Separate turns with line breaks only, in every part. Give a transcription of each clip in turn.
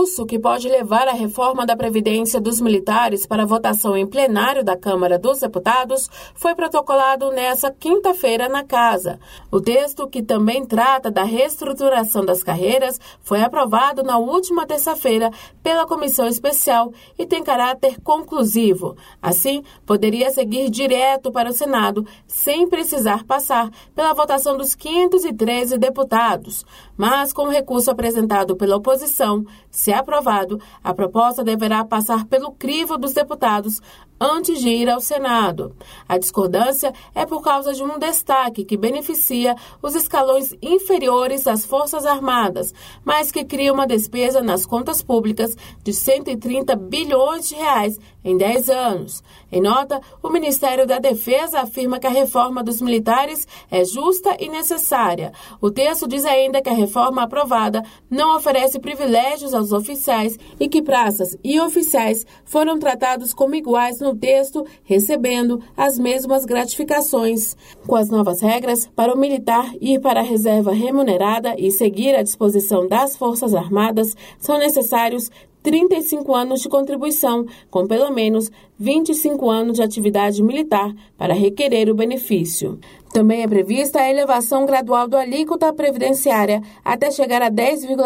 recurso que pode levar a reforma da Previdência dos militares para votação em plenário da Câmara dos Deputados foi protocolado nesta quinta-feira na Casa. O texto, que também trata da reestruturação das carreiras, foi aprovado na última terça-feira pela Comissão Especial e tem caráter conclusivo. Assim, poderia seguir direto para o Senado, sem precisar passar pela votação dos 513 deputados. Mas, com o recurso apresentado pela oposição, se aprovado, a proposta deverá passar pelo crivo dos deputados antes de ir ao Senado. A discordância é por causa de um destaque que beneficia os escalões inferiores das Forças Armadas, mas que cria uma despesa nas contas públicas de 130 bilhões de reais em 10 anos. Em nota, o Ministério da Defesa afirma que a reforma dos militares é justa e necessária. O texto diz ainda que a reforma aprovada não oferece privilégios aos oficiais e que praças e oficiais foram tratados como iguais no texto, recebendo as mesmas gratificações. Com as novas regras, para o militar ir para a reserva remunerada e seguir à disposição das Forças Armadas, são necessários 35 anos de contribuição, com pelo menos 25 anos de atividade militar para requerer o benefício. Também é prevista a elevação gradual da alíquota previdenciária até chegar a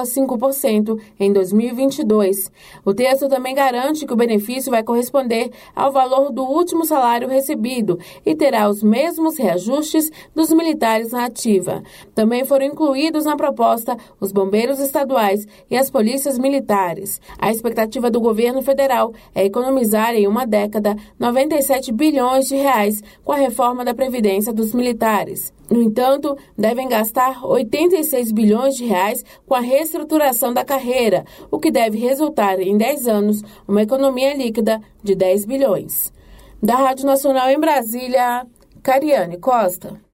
10,5% em 2022. O texto também garante que o benefício vai corresponder ao valor do último salário recebido e terá os mesmos reajustes dos militares na ativa. Também foram incluídos na proposta os bombeiros estaduais e as polícias militares. A expectativa do governo federal é economizar em uma década 97 bilhões de reais com a reforma da Previdência dos militares. No entanto, devem gastar 86 bilhões de reais com a reestruturação da carreira, o que deve resultar em 10 anos uma economia líquida de 10 bilhões. Da Rádio Nacional em Brasília, Cariane Costa.